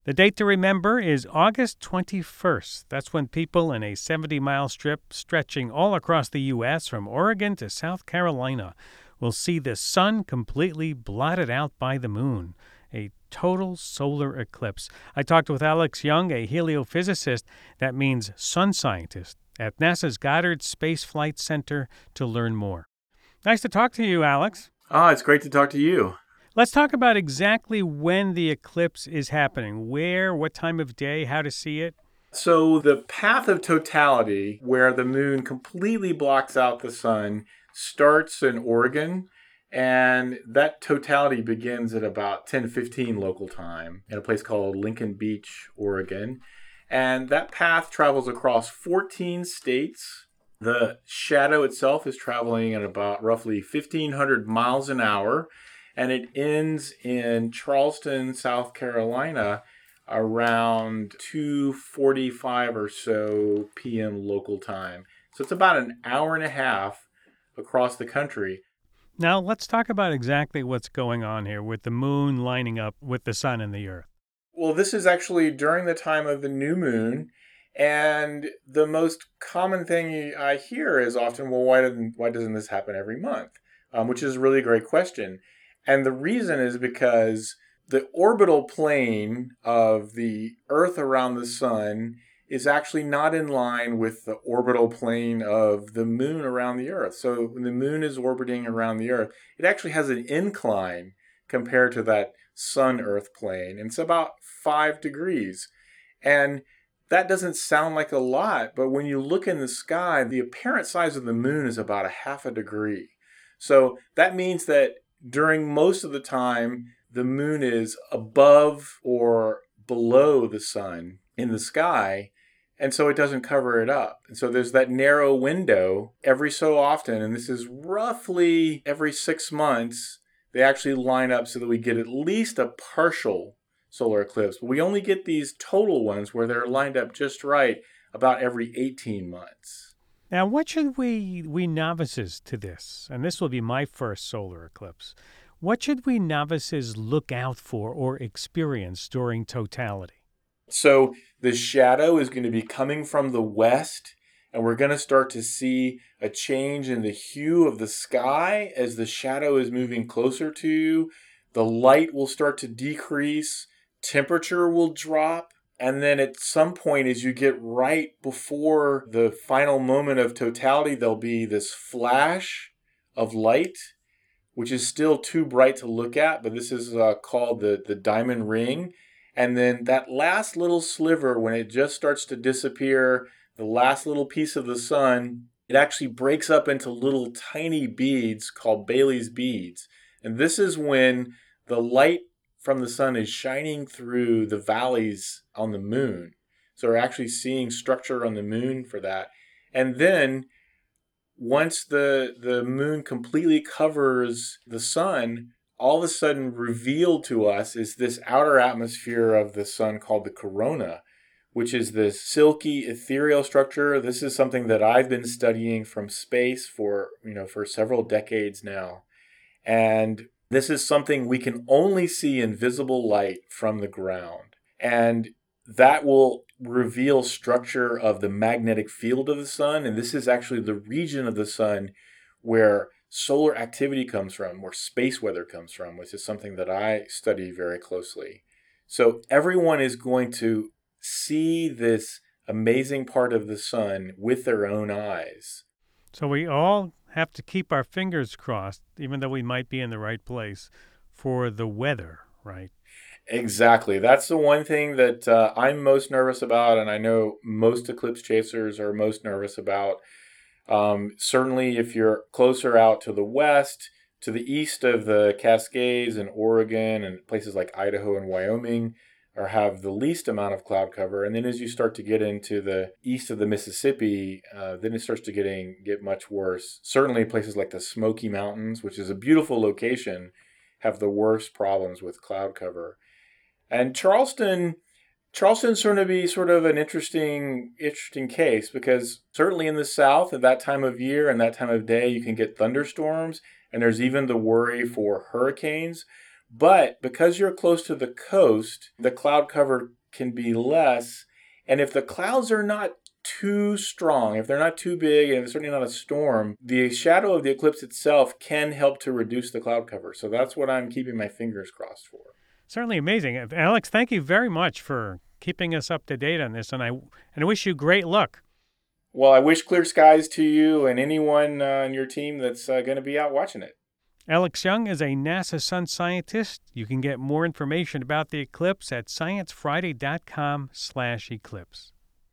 The date to remember is August 21st. That's when people in a 70-mile strip stretching all across the U.S. from Oregon to South Carolina will see the sun completely blotted out by the moon, a total solar eclipse. I talked with Alex Young, a heliophysicist, that means sun scientist, at NASA's Goddard Space Flight Center to learn more. Nice to talk to you, Alex. It's great to talk to you. Let's talk about exactly when the eclipse is happening, where, what time of day, how to see it. So the path of totality, where the moon completely blocks out the sun, starts in Oregon, and that totality begins at about 10:15 local time in a place called Lincoln Beach, Oregon. And that path travels across 14 states. The shadow itself is traveling at about roughly 1,500 miles an hour, and it ends in Charleston, South Carolina, around 2:45 or so p.m. local time. So it's about an hour and a half across the country. Now, let's talk about exactly what's going on here with the moon lining up with the sun and the earth. Well, this is actually during the time of the new moon. And the most common thing I hear is often, well, why doesn't this happen every month? Which is a really great question. And the reason is because the orbital plane of the Earth around the sun is actually not in line with the orbital plane of the moon around the Earth. So when the moon is orbiting around the Earth, it actually has an incline compared to that sun-Earth plane. And it's about 5 degrees. And that doesn't sound like a lot, but when you look in the sky, the apparent size of the moon is about a half a degree. So that means that during most of the time, the moon is above or below the sun in the sky, and so it doesn't cover it up. And so there's that narrow window every so often, and this is roughly every 6 months, they actually line up so that we get at least a partial solar eclipse. But we only get these total ones where they're lined up just right about every 18 months. Now, what should we novices to this, and this will be my first solar eclipse, what should we novices look out for or experience during totality? So the shadow is going to be coming from the west, and we're going to start to see a change in the hue of the sky as the shadow is moving closer to you. The light will start to decrease, temperature will drop, and then at some point, as you get right before the final moment of totality, there'll be this flash of light, which is still too bright to look at, but this is called the diamond ring. And then that last little sliver, when it just starts to disappear, the last little piece of the sun, it actually breaks up into little tiny beads called Baily's beads. And this is when the light from the sun is shining through the valleys on the moon. So we're actually seeing structure on the moon for that. And then once the moon completely covers the sun, all of a sudden revealed to us is this outer atmosphere of the sun called the corona, which is this silky ethereal structure. This is something that I've been studying from space for several decades now. And this is something we can only see in visible light from the ground. And that will reveal structure of the magnetic field of the sun. And this is actually the region of the sun where solar activity comes from, where space weather comes from, which is something that I study very closely. So everyone is going to see this amazing part of the sun with their own eyes. So we all have to keep our fingers crossed, even though we might be in the right place, for the weather, right? Exactly. That's the one thing that I'm most nervous about, and I know most eclipse chasers are most nervous about. Certainly, if you're closer out to the west, to the east of the Cascades and Oregon and places like Idaho and Wyoming, or have the least amount of cloud cover. And then as you start to get into the east of the Mississippi, then it starts to get much worse. Certainly places like the Smoky Mountains, which is a beautiful location, have the worst problems with cloud cover. And Charleston's going to be sort of an interesting case because certainly in the South at that time of year and that time of day, you can get thunderstorms, and there's even the worry for hurricanes. But because you're close to the coast, the cloud cover can be less. And if the clouds are not too strong, if they're not too big, and it's certainly not a storm, the shadow of the eclipse itself can help to reduce the cloud cover. So that's what I'm keeping my fingers crossed for. Certainly amazing. Alex, thank you very much for keeping us up to date on this, and I wish you great luck. Well, I wish clear skies to you and anyone on your team that's going to be out watching it. Alex Young is a NASA Sun scientist. You can get more information about the eclipse at sciencefriday.com/eclipse.